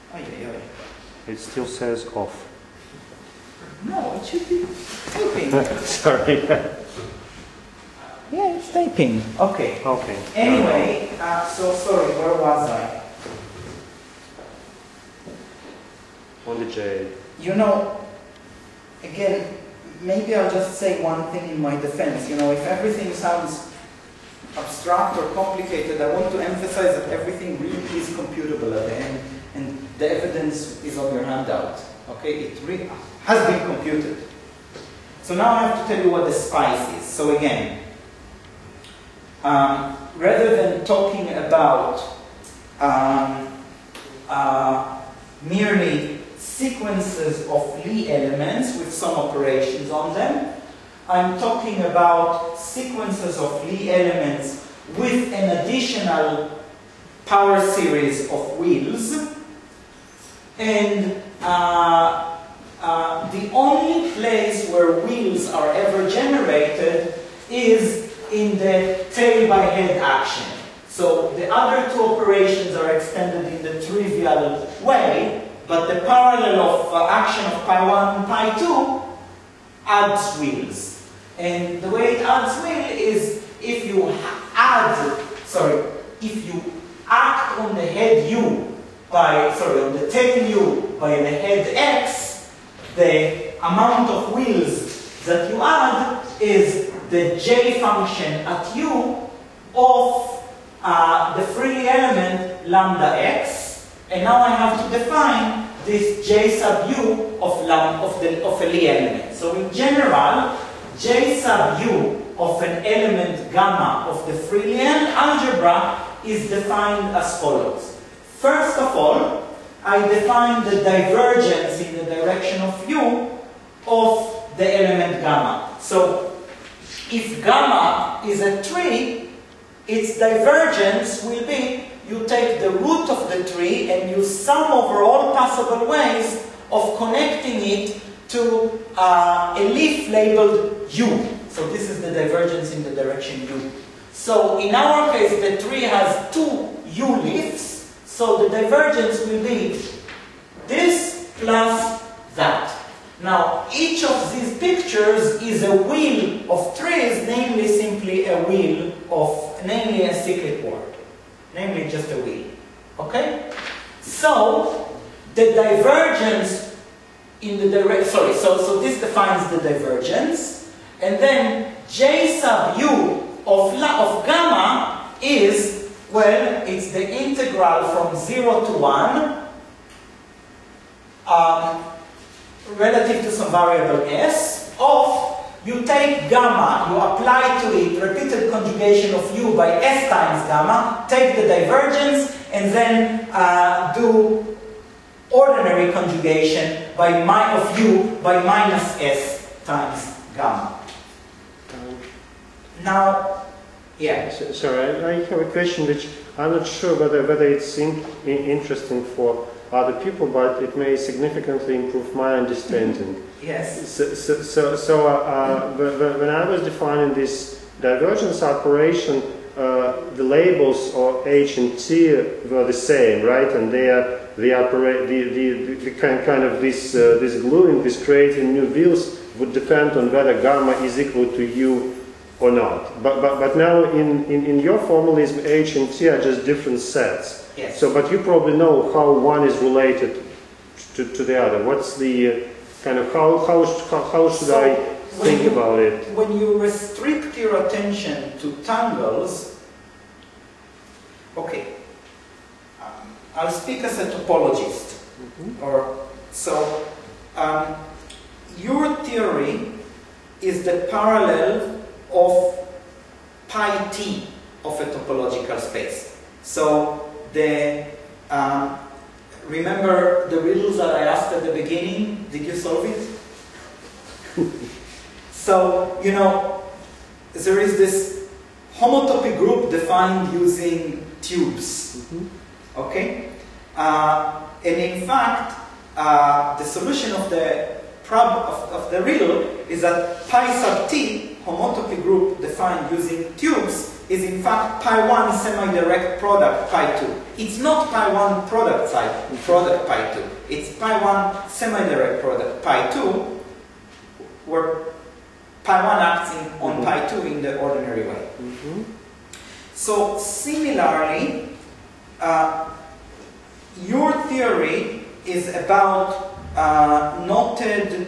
It still says off. No, it should be typing. Sorry. Yeah, it's typing. Okay. Okay. Anyway, so sorry, where was I? On the J. You know, again, maybe I'll just say one thing in my defense. You know, if everything sounds abstract or complicated, I want to emphasize that everything really is computable at the end, and the evidence is on your handout. Okay, it really has been computed. So now I have to tell you what the spice is. So again, rather than talking about merely sequences of Lie elements with some operations on them, I'm talking about sequences of Lie elements with an additional power series of wheels, and the only place where wheels are ever generated is in the tail-by-head action. So the other two operations are extended in the trivial way, but the parallel of action of pi1 and pi2 adds wheels. And the way it adds wheel is if you if you act on the head u on the tail u by the head x, the amount of wheels that you add is the j function at u of the free element lambda x, and now I have to define this j sub u of a Lie element. So in general, j sub u of an element gamma of the free Lie algebra is defined as follows. First of all, I define the divergence in the direction of u of the element gamma. So if gamma is a tree, its divergence will be you take the root of the tree and you sum over all possible ways of connecting it to a leaf labeled u. So this is the divergence in the direction u. So in our case, the tree has two u leaves, so the divergence will be this plus that. Now, each of these pictures is a wheel of trees, namely simply a wheel of, namely a cyclic word, namely just a wheel. Okay? So, the divergence in the direction, so this defines the divergence, and then j sub u of gamma is, well, it's the integral from 0 to 1 relative to some variable s of, you take gamma, you apply to it repeated conjugation of u by s times gamma, take the divergence, and then do ordinary conjugation of u by minus s times gamma. Now, yeah. Sorry, I have a question which I'm not sure whether it's interesting for other people, but it may significantly improve my understanding. Yes. So when I was defining this divergence operation, the labels of h and t were the same, right? And they operate the kind of this gluing, this creating new wheels would depend on whether gamma is equal to u or not. But now in your formalism, h and t are just different sets. Yes. So, but you probably know how one is related to the other. What's the kind of how should I think about it? When you restrict your attention to tangles, okay, I'll speak as a topologist. Your theory is the parallel of pi t of a topological space. So remember the riddles that I asked at the beginning? Did you solve it? So, you know, there is this homotopy group defined using tubes. Okay? And in fact, the solution of the riddle is that pi sub t, homotopy group defined using tubes, is in fact pi1 semi-direct product pi2. It's not pi1 product pi2. It's pi1 semi-direct product pi2, where pi1 acts on pi2 in the ordinary way. So similarly, your theory is about knotted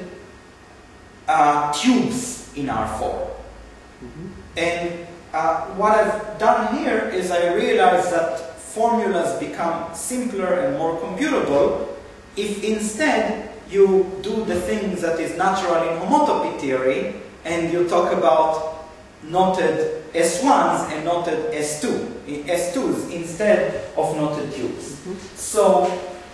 tubes in R4. And what I've done here is I realized that formulas become simpler and more computable if instead you do the things that is natural in homotopy theory and you talk about knotted S1s and knotted S2s instead of knotted tubes. So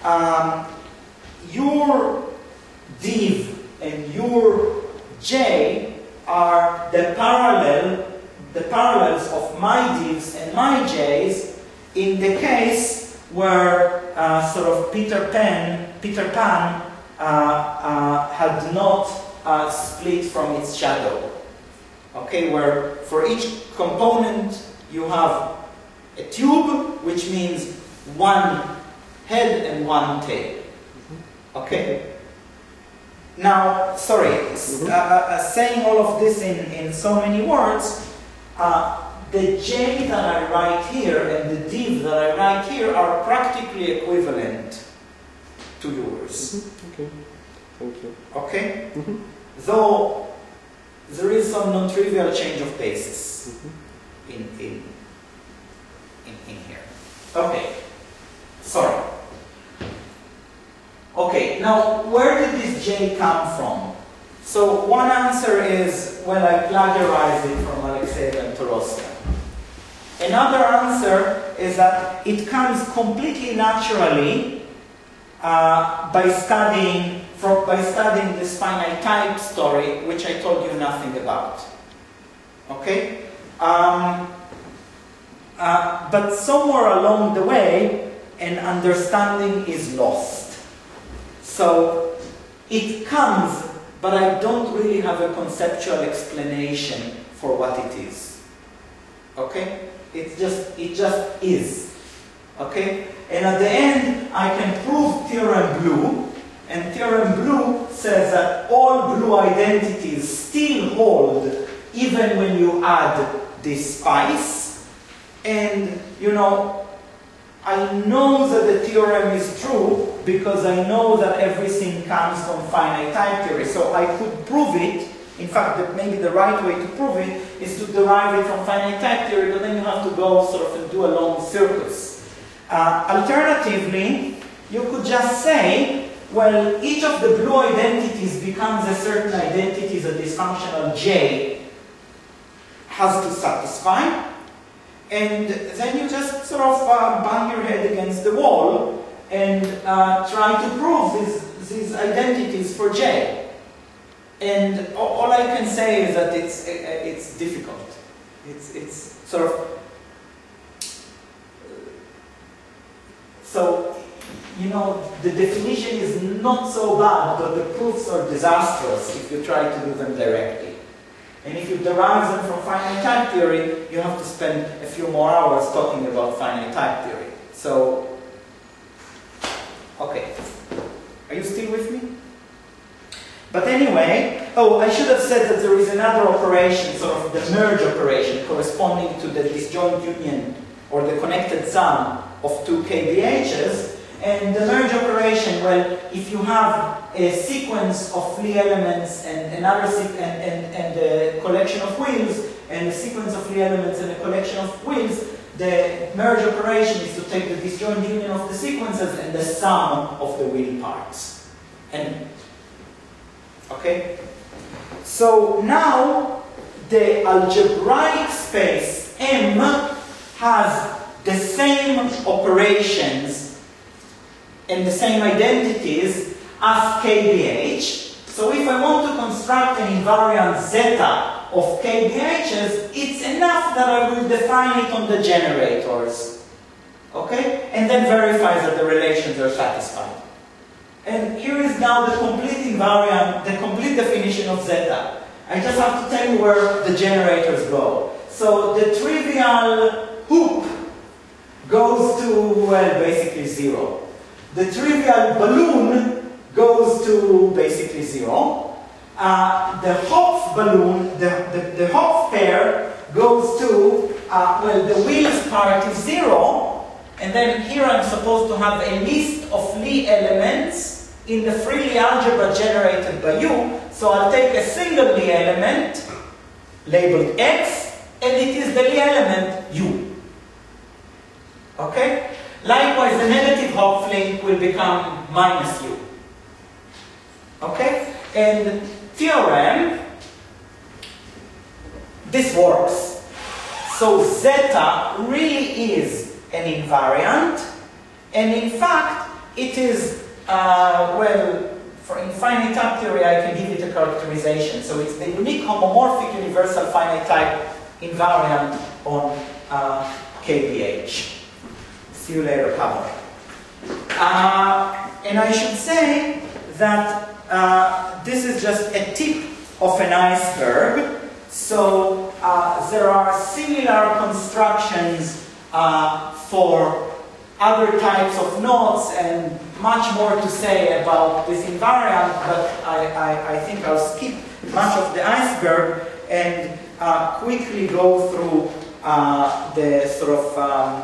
your div and your J are the parallels of my divs and my J's in the case where sort of Peter Pan had not split from its shadow. Okay, where for each component you have a tube, which means one head and one tail. Okay? Now, sorry, saying all of this in so many words, the J that I write here and the div that I write here are practically equivalent to yours. Okay, thank you. Okay? Though there is some non-trivial change of basis in here. Okay, sorry. Okay, now where did this J come from? So one answer is, well, I plagiarized it from Alexeyev and Turovsky. Another answer is that it comes completely naturally by studying this finite type story, which I told you nothing about. Okay? But somewhere along the way, an understanding is lost. So it comes, but I don't really have a conceptual explanation for what it is. Okay? It just is. Okay? And at the end, I can prove theorem blue, and theorem blue says that all blue identities still hold even when you add this spice. And, you know, I know that the theorem is true because I know that everything comes from finite type theory. So I could prove it. In fact, maybe the right way to prove it is to derive it from finite type theory, but then you have to go sort of and do a long circus. Alternatively, you could just say, well, each of the blue identities becomes a certain identity that this functional J has to satisfy. And then you just sort of bang your head against the wall and try to prove these identities for J. And all I can say is that it's difficult. It's sort of... So, you know, the definition is not so bad, but the proofs are disastrous if you try to do them directly. And if you derive them from finite type theory, you have to spend a few more hours talking about finite type theory. So, okay. Are you still with me? But anyway, oh, I should have said that there is another operation, sort of the merge operation, corresponding to the disjoint union or the connected sum of two KBHs. And the merge operation, well, if you have a sequence of Lie elements and another and a collection of wheels, and a sequence of Lie elements and a collection of wheels, the merge operation is to take the disjoint union of the sequences and the sum of the wheel parts. And okay? So now the algebraic space M has the same operations and the same identities as KBH. So if I want to construct an invariant zeta of KBHs, it's enough that I will define it on the generators. Okay? And then verify that the relations are satisfied. And here is now the complete invariant, the complete definition of zeta. I just have to tell you where the generators go. So the trivial hoop goes to, well, basically 0. The trivial balloon goes to basically 0. The Hopf balloon, the Hopf pair goes to, well, the wheels part is 0. And then here I'm supposed to have a list of Lie elements in the free Lie algebra generated by you. So I'll take a single Lie element, labeled X, and it is the Lie element U. Okay? Likewise, the negative Hopf link will become minus U. Okay? And theorem, this works. So zeta really is an invariant, and in fact, it is, well, for in finite type theory, I can give it a characterization. So it's the unique homomorphic universal finite type invariant on KBH. See you later, Pablo. And I should say that this is just a tip of an iceberg. So there are similar constructions for other types of knots, and much more to say about this invariant, but I think I'll skip much of the iceberg and quickly go through the sort of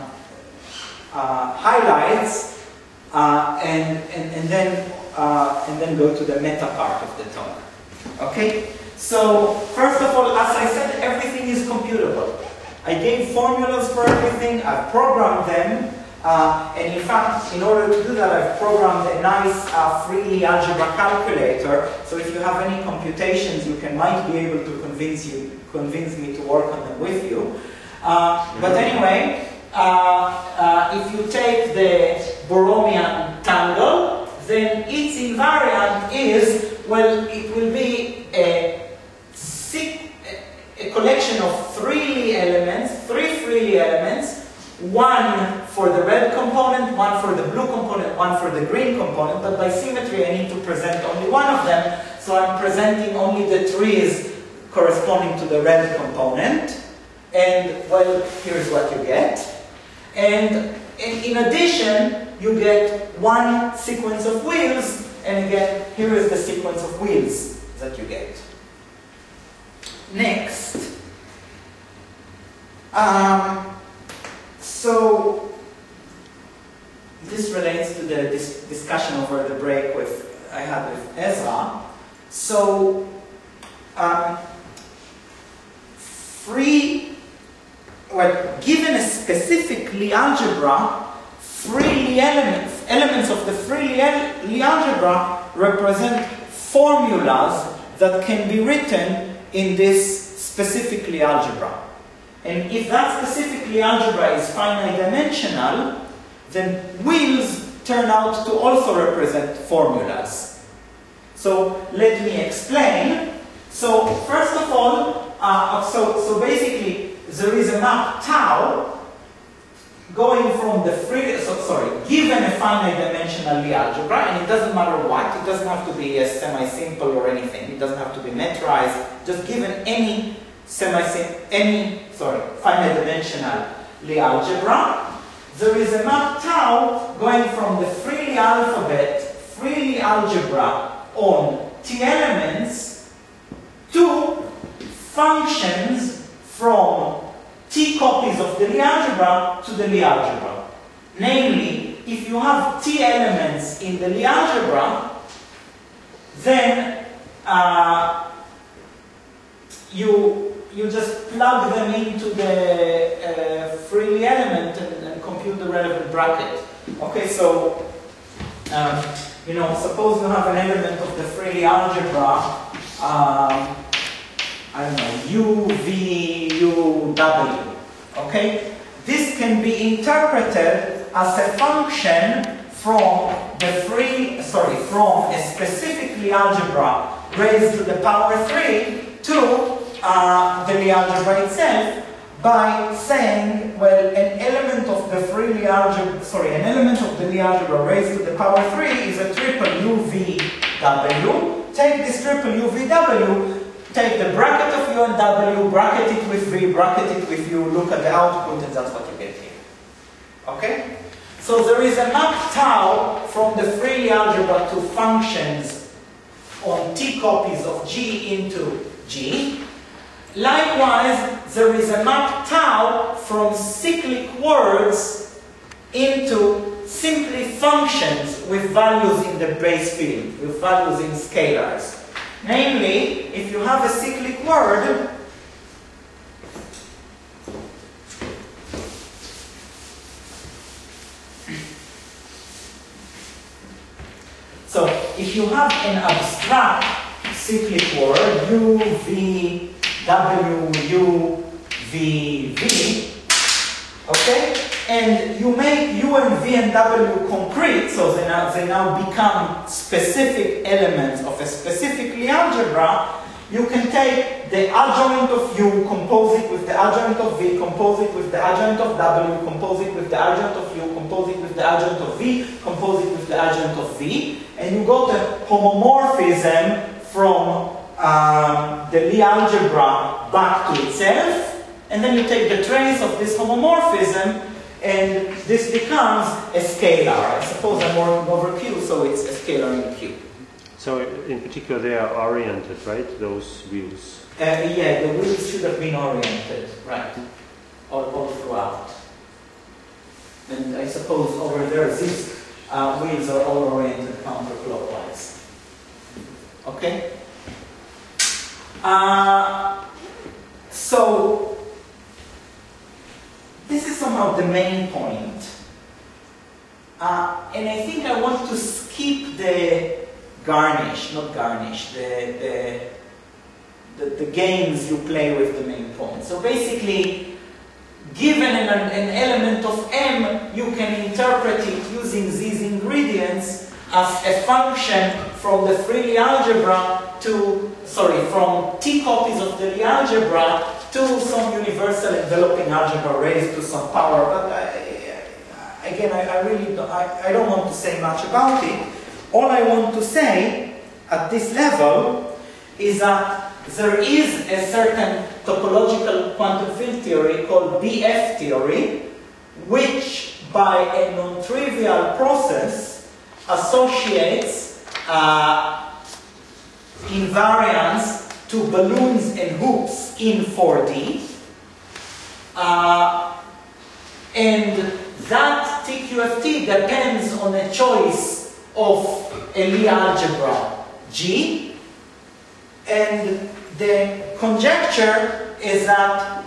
highlights and then go to the meta part of the talk. Okay? So, first of all, as I said, everything is computable. I gave formulas for everything, I've programmed them, and in fact, in order to do that, I've programmed a nice free Lie algebra calculator, so if you have any computations, you might be able to convince me to work on them with you. But anyway, if you take the Borromean tangle, then its invariant is, well, it will be a collection of three free elements, one for the red component, one for the blue component, one for the green component, but by symmetry I need to present only one of them, so I'm presenting only the trees corresponding to the red component, and well, here's what you get. And in addition, you get one sequence of wheels, and again, here is the sequence of wheels that you get. Next. So, this relates to the discussion over the break I had with Ezra. So, given a specific Lie algebra, free Lie elements of the free Lie algebra represent formulas that can be written in this specific Lie algebra. And if that specific Lie algebra is finite dimensional, then wheels turn out to also represent formulas. So let me explain. So first of all, so basically there is a map tau going from the given a finite dimensional Lie algebra, and it doesn't matter what, it doesn't have to be a semi-simple or anything, it doesn't have to be metrized, just given any finite dimensional Lie algebra, there is a map tau going from the free Lie alphabet, free Lie algebra on T elements to functions from T copies of the Lie algebra to the Lie algebra. Namely, if you have T elements in the Lie algebra, then you just plug them into the free Lie element and compute the relevant bracket. Okay, so suppose you have an element of the free Lie algebra, I don't know, U, V, U, W. Okay, this can be interpreted as a function from from a specific Lie algebra raised to the power 3 to the Lie algebra itself by saying, well, an element of the Lie algebra raised to the power 3 is a triple UVW. Take this triple UVW, take the bracket of u and w, bracket it with v, bracket it with u, look at the output, and that's what you get here. Okay? So there is a map tau from the Freely algebra to functions on t copies of g into g. Likewise, there is a map tau from cyclic words into simply functions with values in the base field, with values in scalars. Namely, if you have a cyclic word, so if you have an abstract cyclic word, u, v, w, u, v, v, okay? And you make u and v and w concrete, so they now become specific elements of a specific Lie algebra. You can take the adjoint of u, compose it with the adjoint of v, compose it with the adjoint of w, compose it with the adjoint of u, compose it with the adjoint of v, compose it with the adjoint of v, and you got a homomorphism from the Lie algebra back to itself, and then you take the trace of this homomorphism, and this becomes a scalar. I suppose I'm working over Q, so it's a scalar in Q. So in particular they are oriented, right? Those wheels. Yeah, the wheels should have been oriented, right, all throughout. And I suppose over there these wheels are all oriented counterclockwise. Okay? So this is somehow the main point. And I think I want to skip the garnish, not garnish, the games you play with the main point. So basically, given an element of M, you can interpret it using these ingredients as a function from the Freely algebra to, from T copies of the Lie algebra to some universal enveloping algebra raised to some power. But again, I don't want to say much about it. All I want to say at this level is that there is a certain topological quantum field theory called BF theory, which by a non-trivial process associates invariance to balloons and hoops in 4D. And that TQFT depends on a choice of a Lie algebra G. And the conjecture is that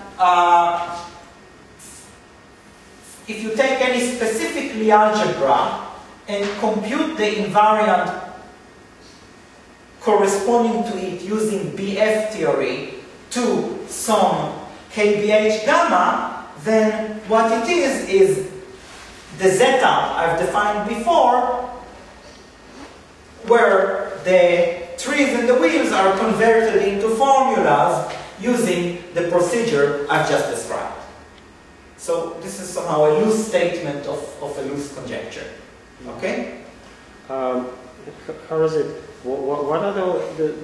if you take any specific Lie algebra and compute the invariant corresponding to it using BF theory to some KBH gamma, then what it is the zeta I've defined before, where the trees and the wheels are converted into formulas using the procedure I've just described. So this is somehow a loose statement of a loose conjecture. Okay? How is it? What are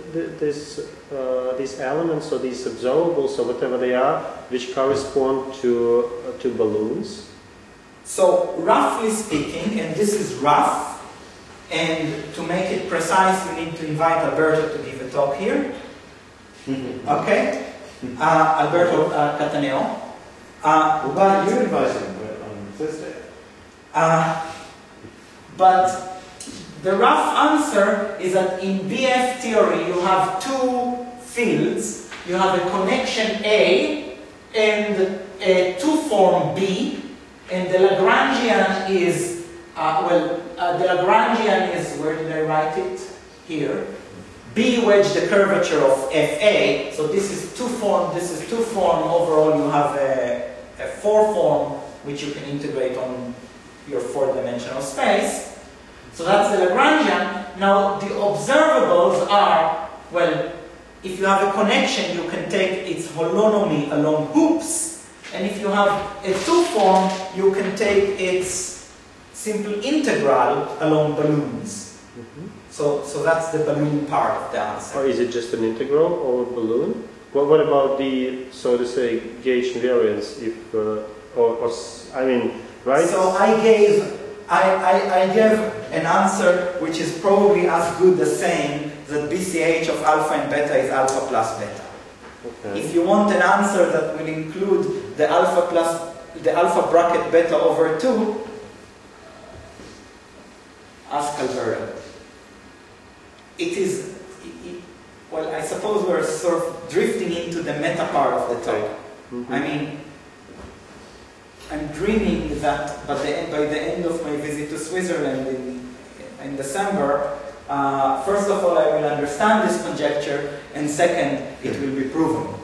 these elements or these observables or whatever they are, which correspond to balloons? So roughly speaking, and this is rough, and to make it precise, we need to invite Alberto to give a talk here. Okay? Alberto Cataneo. But you invite him on Thursday. But the rough answer is that in BF theory you have two fields. You have a connection A and a two-form B, and the Lagrangian is, the Lagrangian is, where did I write it? Here. B wedge the curvature of FA, so this is two-form, this is two-form. Overall you have a four-form which you can integrate on your four-dimensional space. So that's the Lagrangian. Now the observables are, well, if you have a connection you can take its holonomy along hoops, and if you have a two-form you can take its simple integral along balloons. So that's the balloon part of the answer. Or is it just an integral or balloon? Well, what about the, so to say, gauge invariance? If I mean, right? So I gave an answer which is probably as good as saying that BCH of alpha and beta is alpha plus beta. Okay. If you want an answer that will include the alpha bracket beta over 2, ask Alberto. Well, I suppose we're sort of drifting into the meta part of the talk. I mean, I'm dreaming that by the end of my visit to Switzerland in December, first of all, I will understand this conjecture, and second, it will be proven.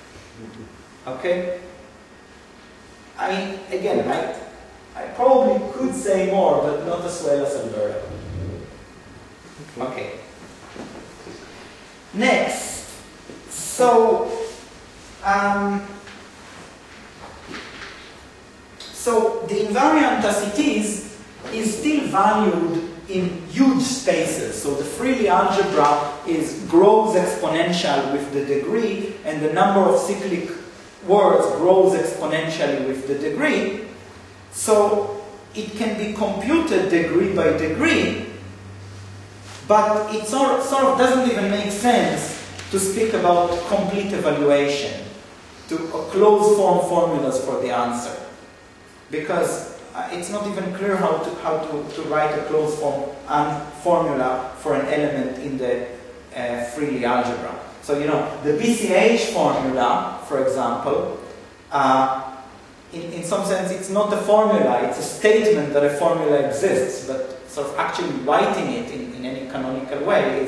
Okay? I mean, again, I probably could say more, but not as well as Alberto. Okay. Next, so the invariant as it is still valued in huge spaces. So the Freely algebra grows exponential with the degree, and the number of cyclic words grows exponentially with the degree. So it can be computed degree by degree, but it sort of doesn't even make sense to speak about complete evaluation, to closed form formulas for the answer, because it's not even clear how to write a closed form formula for an element in the Freely algebra. So, you know, the BCH formula, for example, in some sense it's not a formula, it's a statement that a formula exists, but sort of actually writing it in any canonical way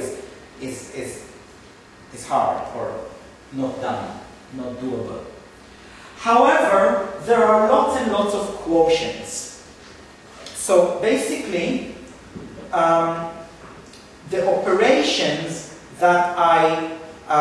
is hard, or not done, not doable. However, there are lots and lots of quotients. So basically, the operations that I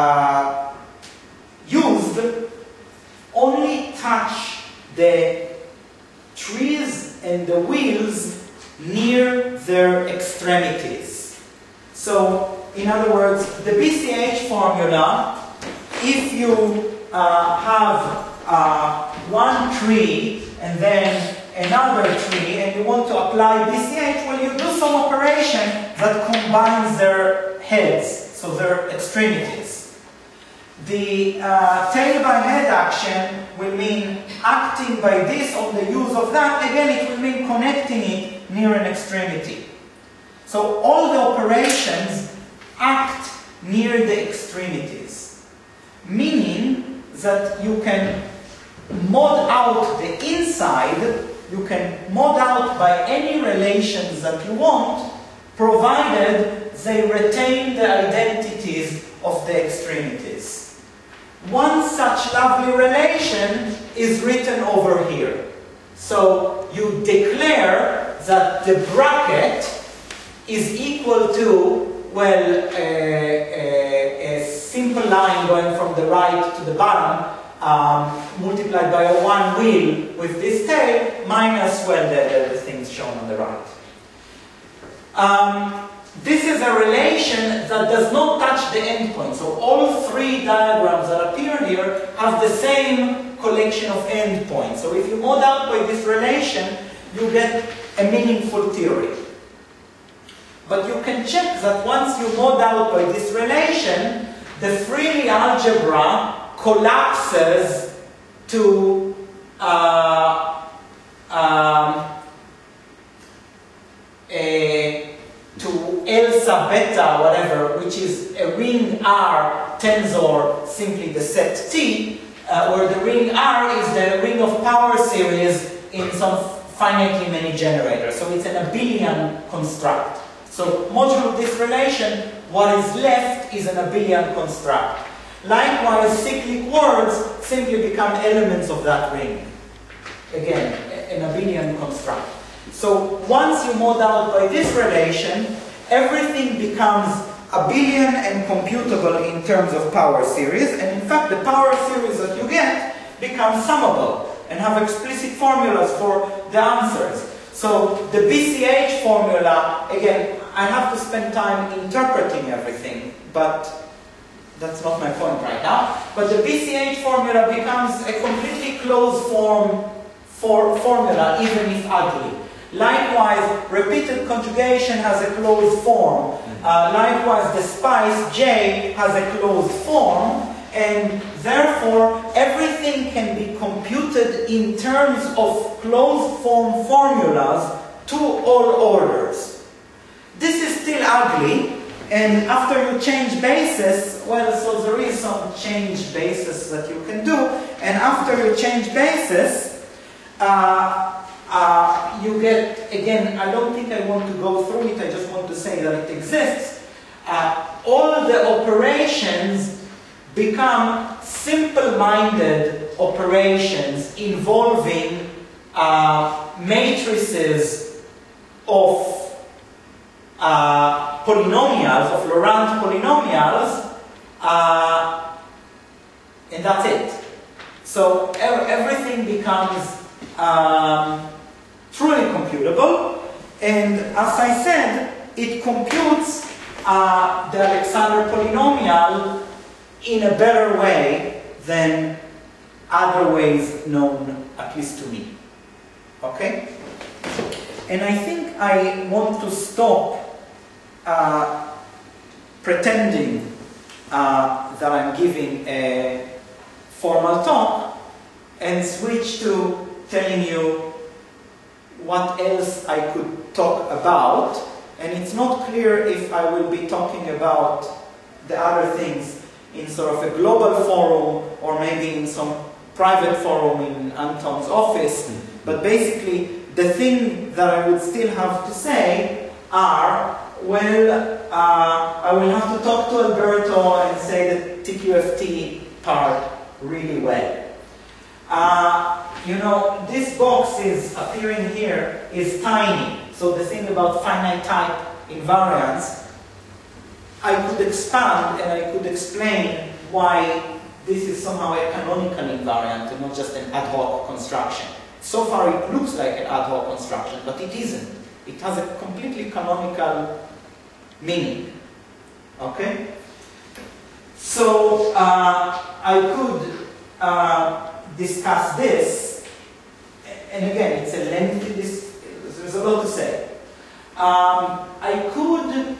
used only touch the trees and the wheels near their extremities. So, in other words, the BCH formula, if you have one tree and then another tree and you want to apply BCH, well, you do some operation that combines their heads, so their extremities. The tail by head action will mean acting by this on the use of that. Again, it will mean connecting it near an extremity. So all the operations act near the extremities, meaning that you can mod out the inside, you can mod out by any relations that you want, provided they retain the identities of the extremities. One such lovely relation is written over here. So you declare that the bracket is equal to, well, a simple line going from the right to the bottom, multiplied by a one wheel with this tail, minus, well, the things shown on the right. This is a relation that does not touch the endpoint. So all three diagrams that appear here have the same collection of endpoints. So if you mod out by this relation, you get a meaningful theory. But you can check that once you mod out by this relation, the Freely algebra collapses to L sub beta, whatever, which is a ring R tensor, simply the set T, where the ring R is the ring of power series in some finitely many generators. So it's an abelian construct. So modulo this relation, what is left is an abelian construct. Likewise, cyclic words simply become elements of that ring. Again, an abelian construct. So once you mod out by this relation, everything becomes abelian and computable in terms of power series, and in fact the power series that you get become summable and have explicit formulas for the answers. So the BCH formula, again, I have to spend time interpreting everything, but that's not my point right now. But the BCH formula becomes a completely closed form formula, even if ugly. Likewise, repeated conjugation has a closed form. Likewise, the spice J has a closed form, and therefore everything can be computed in terms of closed form formulas to all orders. This is still ugly, and after you change basis, well, so there is some change basis that you can do, and after you change basis, you get, again, I don't think I want to go through it, I just want to say that it exists. All the operations become simple-minded operations involving matrices of polynomials, of Laurent polynomials, and that's it. So everything becomes truly computable, and as I said, it computes the Alexander polynomial in a better way than other ways known, at least to me. Okay? And I think I want to stop pretending that I'm giving a formal talk and switch to telling you what else I could talk about. And it's not clear if I will be talking about the other things in sort of a global forum or maybe in some private forum in Anton's office. But basically, the thing that I would still have to say are, well, I will have to talk to Alberto and say the TQFT part really well. You know, this box is appearing here is tiny. So the thing about finite type invariants, I could expand and I could explain why this is somehow a canonical invariant and not just an ad hoc construction. So far it looks like an ad hoc construction, but it isn't. It has a completely canonical meaning. Okay? So I could discuss this, and again, it's a lengthy, there's a lot to say. I could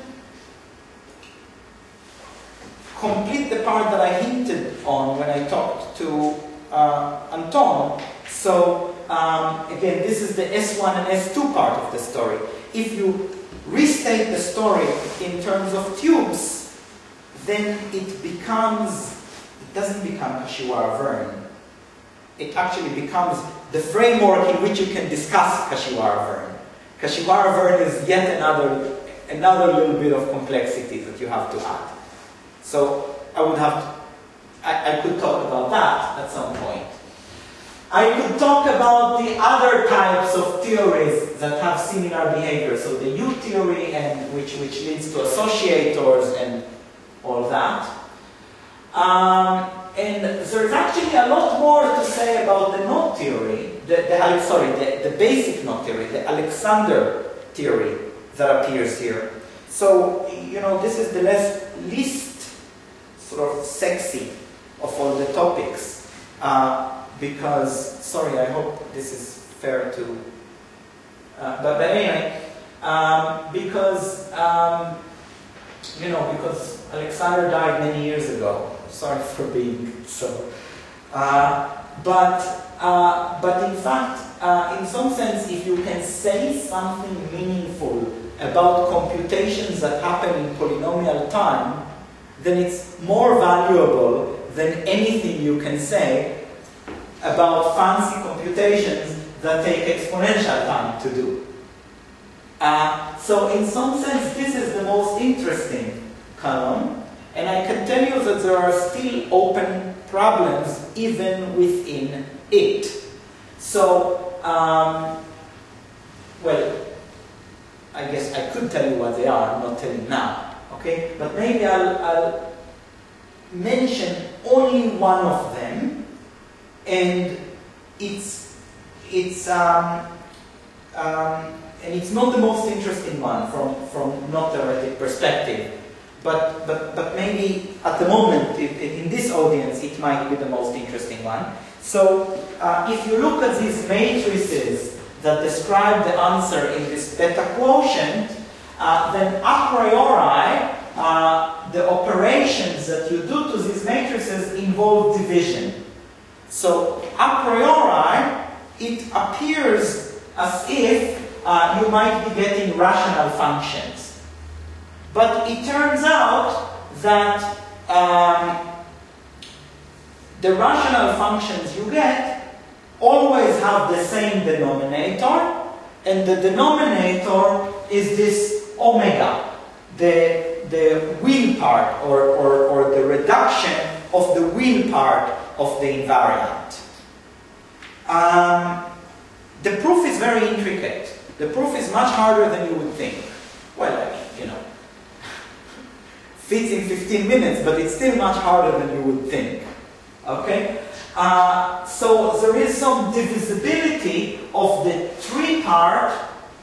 complete the part that I hinted on when I talked to Anton. So again, this is the S1 and S2 part of the story. If you restate the story in terms of tubes, then it doesn't become Kashiwara-Verne. It actually becomes the framework in which you can discuss Kashiwara-Verne. Kashiwara-Verne is yet another little bit of complexity that you have to add. So I could talk about that at some point. I could talk about the other types of theories that have similar behavior. So the U theory, and which leads to associators and all that. And there's actually a lot more to say about the knot theory, the basic knot theory, the Alexander theory that appears here. So, you know, this is the least sort of sexy of all the topics. Because, sorry, I hope this is fair to, but anyway, because, you know, because Alexander died many years ago. Sorry for being so. But in fact, in some sense, if you can say something meaningful about computations that happen in polynomial time, then it's more valuable than anything you can say about fancy computations that take exponential time to do. So in some sense, this is the most interesting column. And I can tell you that there are still open problems even within it. So, well, I guess I could tell you what they are, I'm not telling now. Okay? But maybe I'll mention only one of them. And it's and it's not the most interesting one from not theoretic perspective, but maybe at the moment, in this audience, it might be the most interesting one. So, if you look at these matrices that describe the answer in this beta quotient, then a priori, the operations that you do to these matrices involve division. So, a priori, it appears as if you might be getting rational functions. But it turns out that the rational functions you get always have the same denominator, and the denominator is this omega, the wheel part, or the reduction of the wheel part of the invariant. The proof is very intricate. The proof is much harder than you would think. Well, I mean, you know, fits in 15 minutes, but it's still much harder than you would think. Okay? So there is some divisibility of the tree part,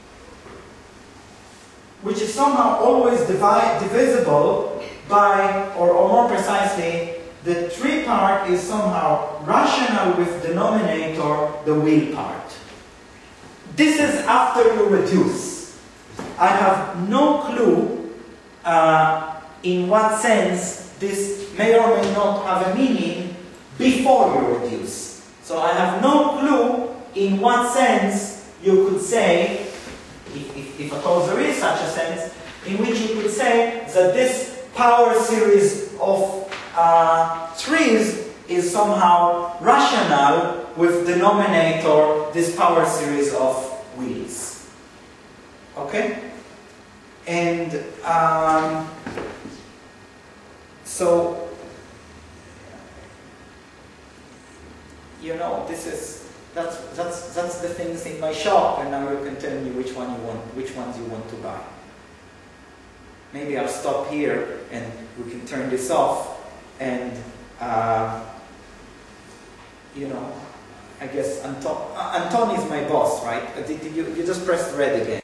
which is somehow always divisible by, or more precisely, the tree part is somehow rational with denominator, the wheel part. This is after you reduce. I have no clue in what sense this may or may not have a meaning before you reduce. So I have no clue in what sense you could say, if at all there is such a sense, in which you could say that this power series of trees is somehow rational with denominator this power series of wheels. Okay? And so, you know, that's the things in my shop, and now you can tell me which ones you want to buy. Maybe I'll stop here and we can turn this off, and you know, I guess Anton is my boss, right? You just pressed red again.